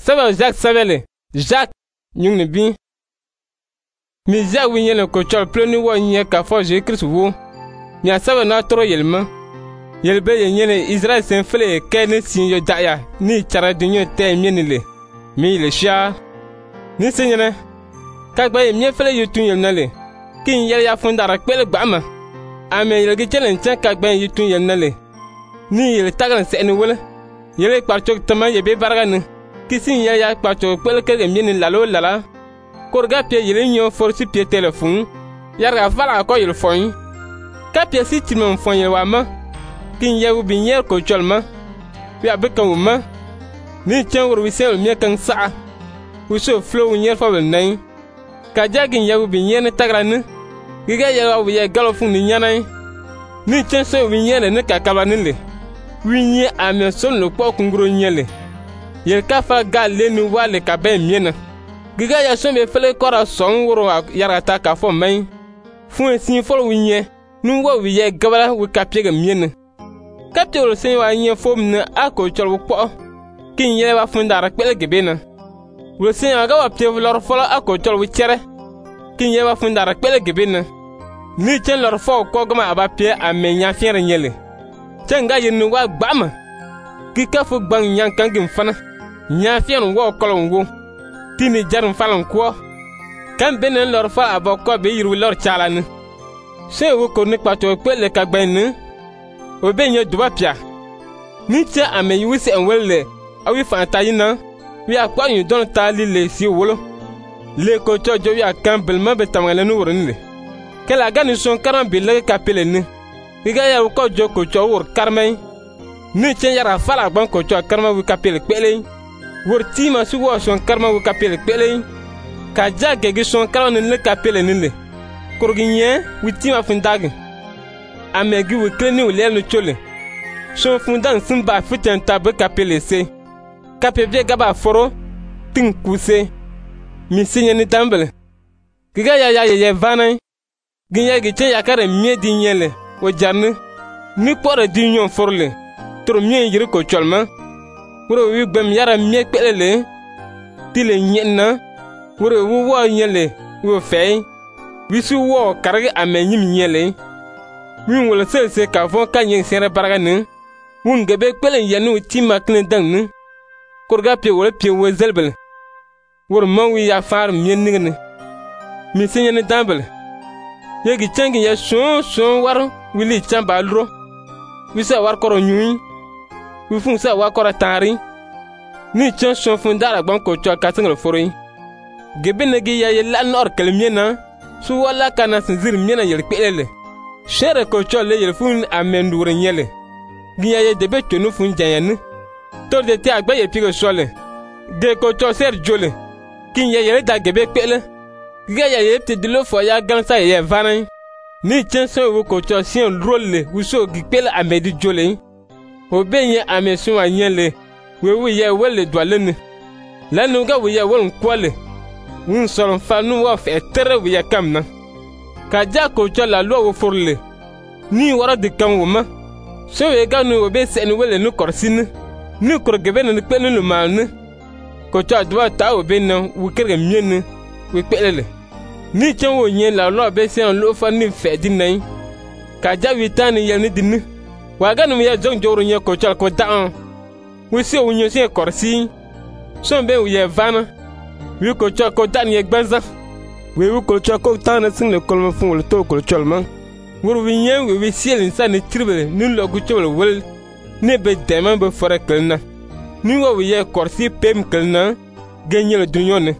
Saba Jacques sabele, Jacques, nyung ne bin. Mi Jacques wi yele ko chol pleni wo nye ka fo Jésus Christ wo. Mi asaba na toro yelma. Yelbe yele Israël sen fele ke ne sin yo daya ni chara dunyo te mienile. Mi le sha. Ni senyene. Ka gba ye mi fele yo tun yelnale. Kin yele ya fundara kpele gbama. Ame yele ge chelen chen ka gba ye tun yelnale. Ni yele tagan se ni wele. Yele kparchok tama ye be baragane. Kisin ya kparchok kpele ke mieni lalo lala. Korga pie yele nyo forsi pie telefon. Yarga fala ko yele foin. Ka pie si timon fon yele wama. Kin ya u binyer ko cholma. Wi abeka wuma. Ni chen wor wi sel mi kan sa. Wi so flow nyer fa wel nay. Ka jagin ya u binyer ne tagrane. Giga ya wi ya galofun ni nyanai. Ni chen so wi nyer ne ka kabanile. Wi nye ame son lo po kungro nyele. Yel ka fa gale ni wale ka ben miena. Giga ya so me fele kora son woro yarata ka fo mai. Fu sin fo wi nye. Nu wo wi ye gabala wi ka pege miena. Kapte wol sen wa nye fo mna ako chol po. Kin ye wa fundara kpele gebena. Wol sen aga wa pte lor fo ako chol wi chere. Kin ye wa fundara kpele gebena. Ni chen lor fo ko gama aba pie amenya fiere nyele. Chenga yenu wa gbama. Kika fu gbang nyang kangim fana. Nya fian wo kolon wo. Tini jarum falan ko. Kan benen lor fa aboko be yiru lor chalane. Se wo ko nik pato pele ka gben. Obenye duba pia. Ni che ame yusi enwele. Awi fantayina. Wi akwa yu don tali le si wolo. Le ko chojo wi akambel mabe tamale nu worinle. Kela gani son karambele ka pele ni. Iga ya ko joko cho wor karmay ni chen yara fala ban ko cho karma wi kapel kpele wor tima su wo son karma wi kapel kpele ka jage gi son karma ne kapel ne le korginye wi tima fundag amegi wi kleni wi le no chole son fundan simba futen tabe kapel se kapebe gaba foro tin kuse mi sinye ni tambele giga ya ye vanay ginya gi chen yakare miedi nyele wo jarne ni pore di nyon forle tro mien yiri ko cholma wuro wi gbem yara mie kpelele tile nyenna wuro wu wo nyele wo fey wi su wo karage amenyim nyele wi wala selse ka fon kanyen sere baragane wun gebe kpelen yenu tima klen dangne korga pie wala pie wo zelbel wuro man wi ya far mien ningne mi senyene dambel yegi changi ya son war wili chamba lro wisa war koro nyui wi fun sa wa koro tari ni chan son fundara gban ko cho kasengro fori gebene gi ya yela nor kelmiena su wala kana sinzir miena yel pelele shere ko cho le yel fun amendure nyele gi ya ye debe tonu fun jayane to de ti agba ye pigo sole de ko cho ser jole kin ye yele da gebe pele gi ya ye te dilo fo ya gansa ye vanan ni chen so wo ko cho sien role wi so gi pele amedi jole obenye amesu anyele we ye wele dwalene lanu ga we ye won kwale un solon fanu wa fe tere we ye kamna ka ja ko cho la lo wo forle ni wara de kan wo ma so we ga nu obe se ni wele nu korsine ni korgebe ni pele nu malne ko cho dwa ta obe na wi kere miene we pelele ni chen wo yen la lo be se lo fa ni fe dinai ka ja wi tani yel ni dinni wa ga nu ye jong joro nye ko cho ko da wi se wo nyo se korsi so be wi ye vana wi ko cho ko dan ye gbanza wi ko cho ko tan sin le kolma fun le to ko cholma wor wi yen wi siel insan ni tribe ni lo gu chol wel ne be dema be fore kelna ni wo wi ye korsi pem kelna genye le dunyone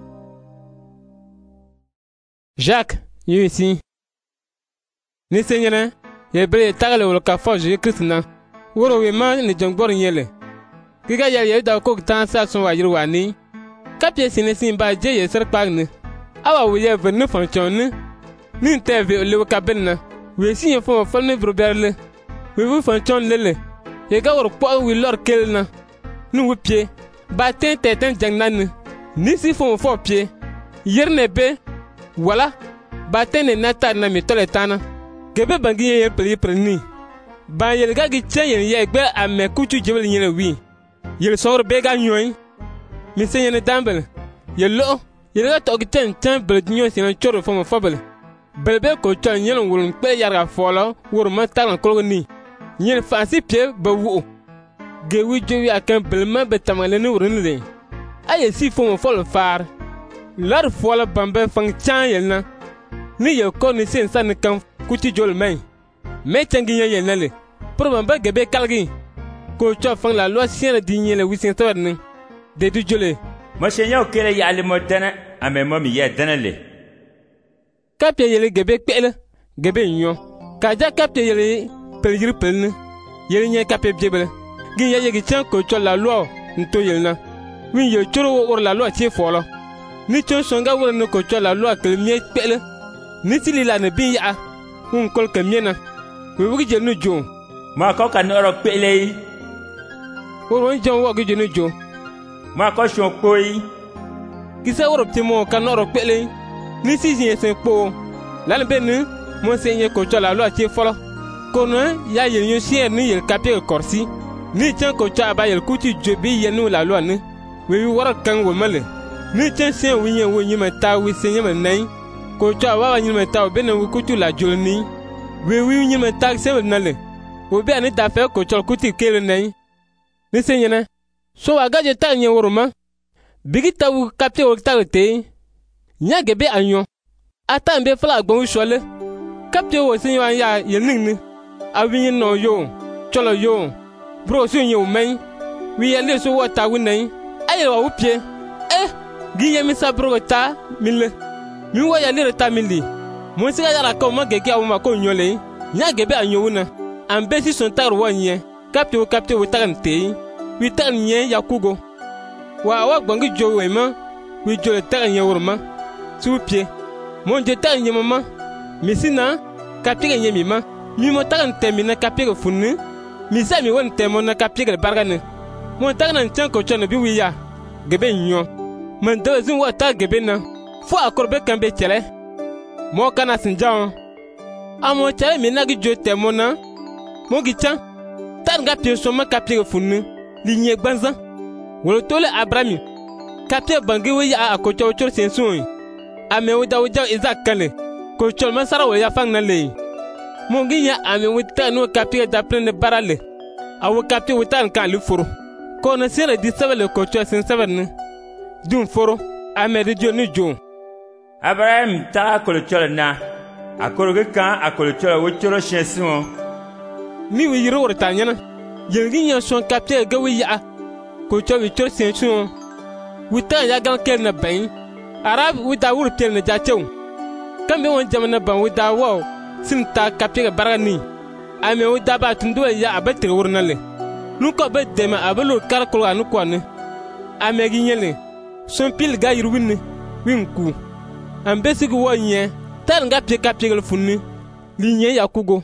Jacques yusi ni senyana ye bre tagale wol ka fo Jésus Christ na woro we ma ni jongbor nyele giga ye da ko tan sa son wa yirwa ni kapie sin ba je ye ser pagne awa we ye venu fonchon ni teve le ka benna we sin fo fo ne broberle we wu fonchon lele ye ga wor po wi lor kelna nu wu pie ba ten jangnan ni si fo pie yerne be wala ba ten na tar na mi toletana gebe bangi ye preni ba yel ga gi chen ye gbe ame kuchu jebel nyele wi yel sor be ga nyoy mi se ne dambel ye lo ye ga to giten tan bel dinyo sin choro fo mo fobel belbe ko chal nyel wulun pe yarga folo wur ma tan ko ni nyel fansi pie ba wu ge wi jowi akan belma be tamale ni wurun le aye si fo mo fol far lar fola bambe fang chan yelna ni ye ko ni sen san kan kuti jol mai me tangi ye nale pour bamba gebe kalgi ko cho fang la loi sien di nyele wi sen tawni de du jole mo shenyo kele ya le modana ame mo mi ye danale kapye yele gebe kpele gebe nyo kaja kapye yele pelir pelne yele nye kapye bjebele gi ye gi chan ko cho la loi nto yelna wi ye choro wor la loi tie folo ni chon songa wor no ko cho la loi kel mie kpele ni tili la ne bin ya un kol ke miena wi wi je no jo ma ko ka no ro kpele wor jon wo gi je no jo ma ko shon koi kisa wor ptimo ka no ro kpele ni si yin sen po lan benu mo senye ko cho la loi tie folo kono ya yel yo sier ni yel kapye korsi ni chan ko cha ba yel kuti jobi yenu la loi ni wi wor kan wo male ni chan sen wi yen wo nyima ta wi senye me nai ko cha wa nyima ta be na wi kuti la jolni wi nyima ta se na le wo be ani da fe ko cho kuti kele nai ni senye na so wa gaje ta nyen woruma bigi ta wu kapye wo ta te nya gebe anyo ata mbe fala gbon shole kapye wo senye wa ya yenin ni awi no yo cholo yo bro so nyu men wi ya le so wata wi nai aye wa upie gi ye mi sa bro ta mille mi wa ya le ta mili mo siga ya ko ma gege awu ma ko nyole nya gebe anyo wuna ambe si son tar wo nye kapye wo ta nte wi ta nye ya kugo wa gbongi jo we ma wi jo ta nye wurma su pie mo je ta nye mama mi sina kapye nye mi ma mi mo ta nte mi na kapye funni mi sa mi won temo na kapye bargane mo ta nan chan ko chone bi wiya gebe nyo man da zin wa ta gebe na fo akorbe kan be chele mo kana sinjan amo chele mi na gi jo temo na mo gi chan tan ga pie so ma kapye funni li nye gbanza wolo tole abrami kapye bangi wiya akocho chor sensun ame wuda wuja izak kale ko chol ma sara wo ya fang na le mo gi nya ame wuta no kapye da plene barale awo kapye wutan kan li furu ko na sere di sabele ko cho sen saberne dun furu ame de joni jo Abraham ta ko chol na akoro ge kan akoro chol wo choro shensun mi wi yiro wor tanyana yengi nya son kapye ga wi ya ko cho wi chor sensun wuta ya gan kel na bain arab wuta wur tel na jachew kambe won jamana ban wuta wo sin ta kapye barani ame wuta ba tundu ya abete wurnale nuko be dema abelo karkol anu kwane ame gi nyele son pil ga yirwinni winku ambe sigi wonye tar nga pie kapye gel funni li nye yakugo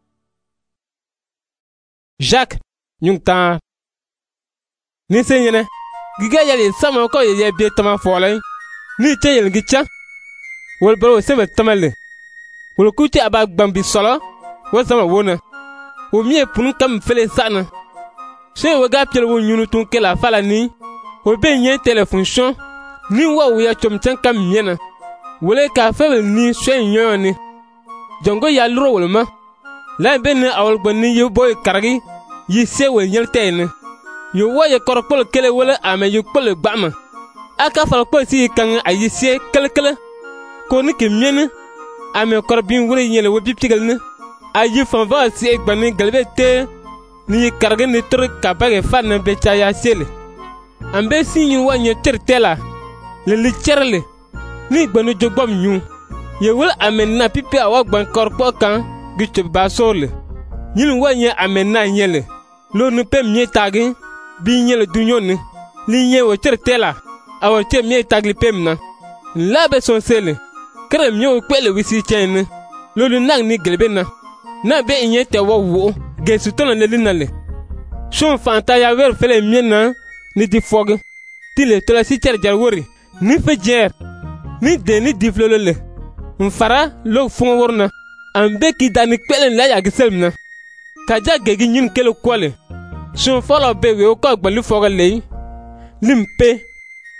Jacques nyungta ni senyene giga yale sama ko ye be tama folay ni teyel gi cha wol baro sebe tamale wol kuti aba gbambi solo wo sama wona o mie punu kam fele sana se wo ga pye wo nyunu tun kela fala ni o be nye telefonction ni wo ya chomten kam miena wole ka febe ni swen yoni jongo ya luro wolma la be ni awol gbani yu boy kargi yi se wo nyel tene yo wo ye korpol kele wole ame yu pol gbama aka fal pol si kan ayi se kele ko ni ke miena ame korbin wole nyele wo biptigal ne ayi fan va si gbani galbe te ni karge ni tur kabage fan be chaya sele ambe sinyu wanye tertela le licherle ni gbanu jogbam nyu ye wol amenna pipe awa gban korpo kan giche basole yin wanye amenna nyele lo nu pe mie tagi bi nyele dunyoni li nye wo tertela awo che mie tagli pemna labe son sele kre mie kwele wisi chen lo lu nang ni gelbena na be nye te wo gesu tono le linale son fanta ya wer fele mie na ni di fog tile tola si cher jar wori ni fejer ni de ni di flolole mfara lo fon worna ambe ki dani pelen la ya giselmna kaja gegi nyin kelo kwale son folo be we ko gbalu foga le limpe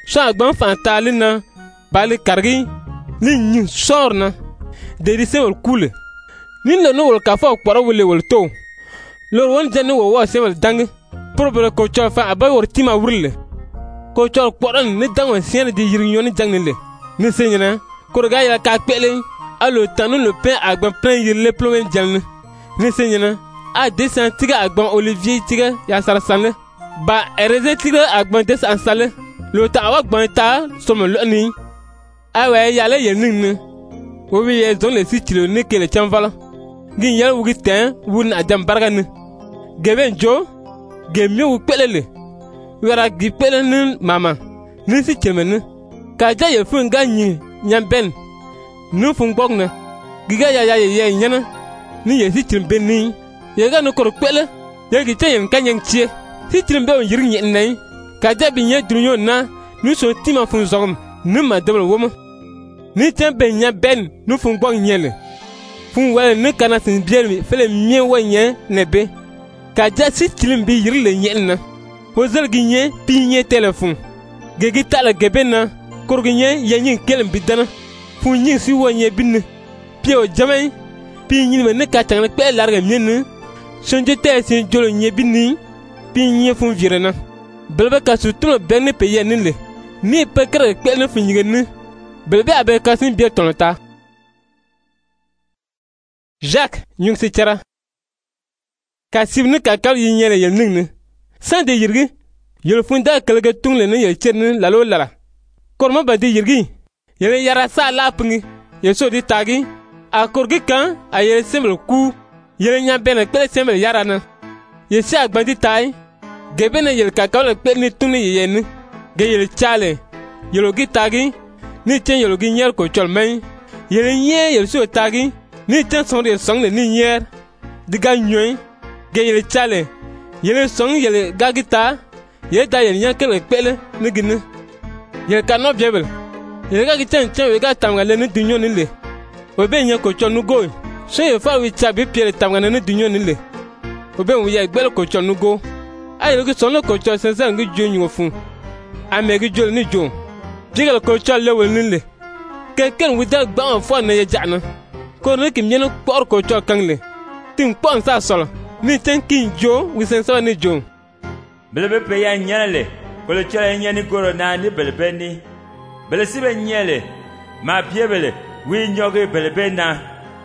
so agban fantali na bali kargi ni nyin sorna de di sewol kule nin lo no wol ka fo kporo wole wol to lo won jani wo wo sewol dang probele ko chol fa abay wor tima wurle ko chol kporon ni dang won sien di yirin yoni jang ni le ni senyana ko ga ya ka pele alo tanu le pain agban plein yirle plomen jalne ni senyana a descend tiga agban olivier tiga ya sarsanle ba ereze tiga agban descend sale lo ta wa gban ta somo lo ni awe ya le yenin wo wi ye zon le si tilo ni kele chamvala gin yel wugi ten wun adam bargan geben jo gemi wu pelele wara gi pelele mama ni si chemene ka ja ye fun ganyi nyamben nu fun gbogna giga ya ye nyana ni ye si chimbe ni ye ga no kor pele ye gi tayen kanyen chie si chimbe on yirin yen nay ka ja bi nye dunyo na nu so tima fun zogum nu ma debel womo ni tembe nya ben nu fun gbog nyele fun wala ne kana sin biel mi fele mie wanye nebe ka ja si chimbe yirile yen na ho zel gi nye pi nye telefon gegi tala gebena korginye yanyin kelem bidana fun yin si wanye binne pio jamai pi nyin me ne ka tang pe larga mienne sonje te sin jolo nye binni pi nye fun virena belbe ka su tuno benne pe yenile ni pe kre pe ne fun yigene belbe abe ka sin bie tonta Jacques nyung si chara ka sibne ka kal yinyele yelningne sande yirgi yel funda kalga tungle ne yel cherne lalo lara korma badi yirgi yele yara sa lapngi yeso di tagi a korgi kan a yele semel ku yele nya bene kele semel yara na yesi agbandi tai gebene yel kakawle kpeni tuni yene ge yele chale yelogi tagi ni chen yelogi nyer ko cholmen yele nye yel so tagi ni chen sonde songle ni nyer diga nyoy ge yele chale yele song yele gagita yele da yele nya kele kpele ni gine yele kano biebel yele ga gitan chen we ga tamgale ni dunyo ni le obe nya ko chonu go so ye fa wi chabi piele tamgale ni dunyo ni le obe wi ya gbele ko chonu go ayelo ki sonlo ko cho sensa ngi jonyu fun amegi jol ni jo digal ko cho lewel ni le keken wi da gba fo na ye jana ko ne ki nyeno por ko cho kangle tin pon sa solo ni ten kin jo wi sensa ni jo belebe pe ya nyale ko le cho ya nyani goro na ni belebe ni bele sibe nyele ma piebele wi nyoge belebe na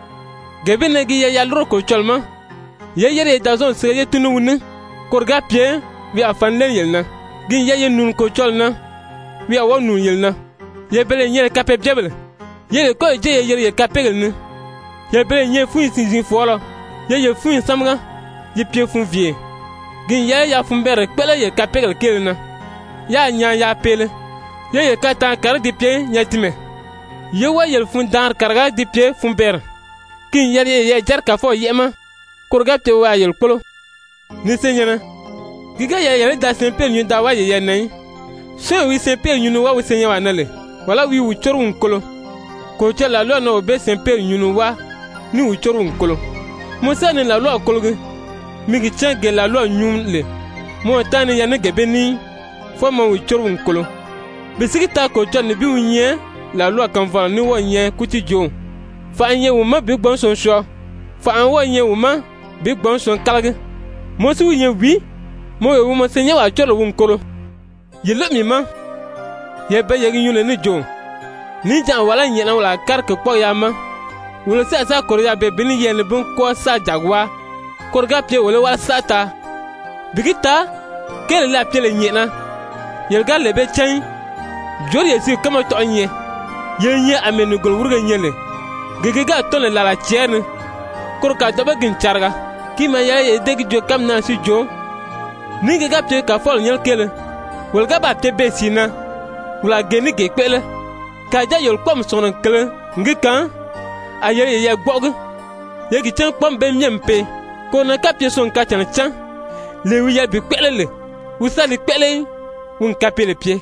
gebene gi ya lro ko cholma ye yere da zon se ye tunu wune korga pie wi afan len yelna gin ye nun ko cholna wi awo nun yelna ye bele nyele kape jebele ye ko je ye yere kapegel ne ye bele nye fu sinzin folo ye fu samga ye pie fu vie gin ye ya fu bere pele ye kapegel kelna ya nya ya pele ye kata kar di pie nyatime ye wa yel fu dar karga di pie fu ber kin ye jar ka fo yema korga pie wa yel kolo ni senyana giga ye da sempe nyu da wa ye nai so wi sempe nyu wa wi senya wa nale wala wi wu chorun kolo ko chela lo no be sempe nyu wa ni wu chorun kolo mo sane la lo kolo ge mi gi chenge la lo nyu le mo tani ya ne gebe ni fo mo wu chorun kolo bisigita ko chon bi unye la lo kan va ni wo nye kuti jo fa nye wu ma bi gbon son sho fa an wo nye wu ma bi gbon son kalge mo su nye wi mo wu mo senya wa cholo wun kolo yele mi ma ye be ye nyune ni jo ni jan wala nyena wala kar ko po ya ma wala sa ko ya be bini ye ne bun ko sa jagwa ko ga pie wala wa sata bigita kele la pie le nyena yel ga le be chen jori ye si kama to nye ye nye amenu gol wurga nyele gege ga to le la chene ko ka to be gin charga ki ma ye degi jo kam na si jo ni ga pie ka fol nyel kele wal ga ba te be sina wala geni ge pele ka ja yol pom sonon kele ngi kan aye ye gbog ye gi chen pom be myempe ko na ka pie son ka chan le wi ya bi pele le usali pele un ka pele pie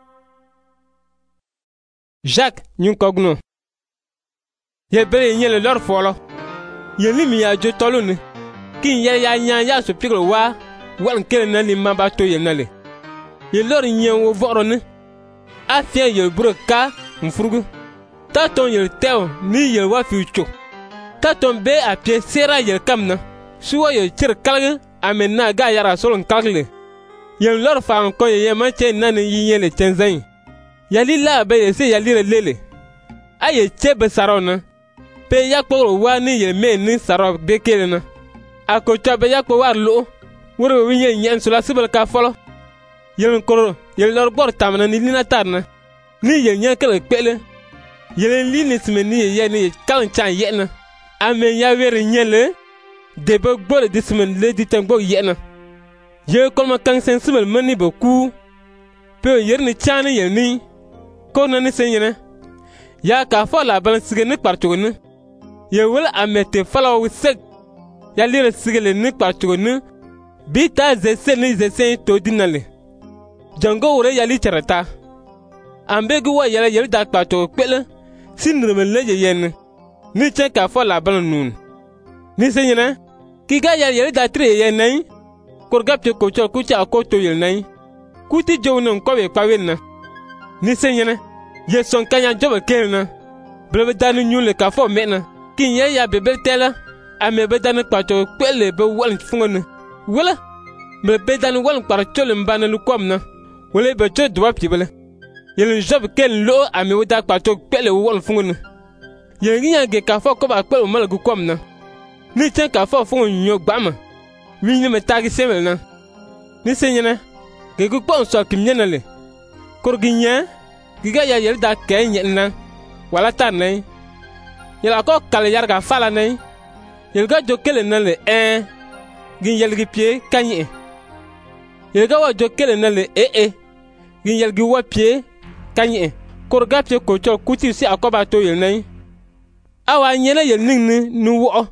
Jacques nyun kogno ye be nyele lor folo ye limi ya jo tolone kin ye ya nya ya so pigro wa wan kele na li mamba to ye nale ye lor nyen wo vorone a fia yel bro ka mfurgu ta ton yel tew ni yel wa fi chu ta ton be a pie sera yel kamna suwa yel chir kalga amenna ga yara solon kalgle yel lor fa ko ye ma che nan yi yele chenzan yali la be se yali lele aye che be sarona pe yakpo wa ni yel me ni saro be kelena akocha be yakpo war lo woro wi nyen sula sibal ka folo yel koro yel lor bor tamna ni lina tarna ni yel nyen kala pele yel lini smeni ye ni kalan chan yena amen ya wer nyele de be gbole dismen le ditengbo yena ye kolma kan sen sibal mani be ku pe yer ni chan yel ni ko na ni senyene ya ka fola ban sige ni kpartugunu ye wala amete fala wi sek ya lire sige le ni kpartugunu bita zese ni zese to dinale jango wore yali charata ambe gu wa yala yel da kpato pele sinreme le yen ni chen ka fola ban nun ni senyene ki ga yel da tre yen nai korgapte ko cho ku cha ko to yel nai kuti jownon ko be pawenna ni senyene ye son kanya jobe kelna blebe danu nyule ka fo mena kin ye ya bebel tela ame be danu kpato pele be wal fungona wala blebe danu wal kpar cholim banalu komna wala be cho dwa pibele yel jobe kel lo ame wada kpato pele wal fungona ye ngiya ge ka fo ko ba pele mal gu komna ni chen ka fo fungon nyo gbama wi ni me tagi semelna ni senyana ge gu pon so kimnyenale korginya giga ya yel da kay nyena wala tanay yela ko kala yarga fala nay yel ga jokele nale gin yel gi pie kanyi yel ga wa jokele nale gin yel gi wa pie kanyi korga pie ko cho kuti si akoba to yel nay awa nyena yel ningni nu wo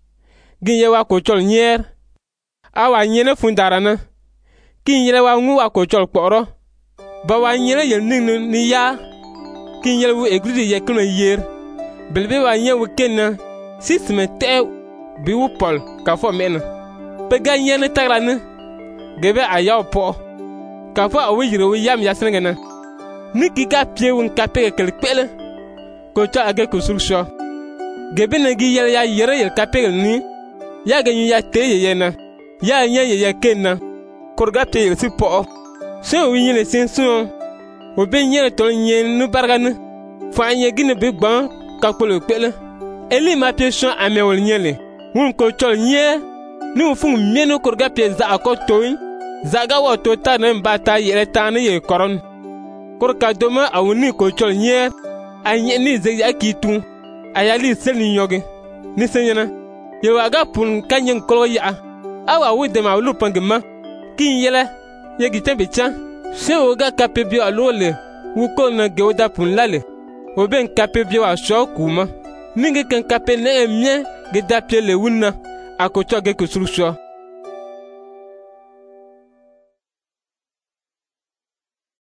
gin ye wa ko chol nyer awa nyena fundarana kin yele wa ngu wa ko chol kporo ba wa nyere yel ningni ni ya kin yel wu egridi ye kuno yer belbe wa nye wu kenna sisme te bi wu pol ka fo mena pe ga nyene tagrane gebe ayaw po ka fo awu yire wu yam yasengena ni ki ga pie wu ka pe kel pele ko cha age ko sursho gebe na gi yel ya yere yel ka pe ni ya ga nyu ya te ye na ya nye ye kenna korga te yel si po se wi nyele senso o be nyele to nyen nu bargane fa nye gine be gban ka polo pele eli ma pieson amewol nyele hun ko chol nye ni fun mienu korga pie za akotoy zaga wo to ta na mbata yele tane ye koron korka doma awuni ko chol nye anye ni ze akitu ayali sel ni yoge ni senyana ye waga pun kanyen kolo ya awa wude ma lu pangema kin yele ye gitembe cha se oga kapebio alole wuko na geuda punlale oben kapebio a shokuma ninge kan kapene emye gedapie le wunna akocho ge kusurusho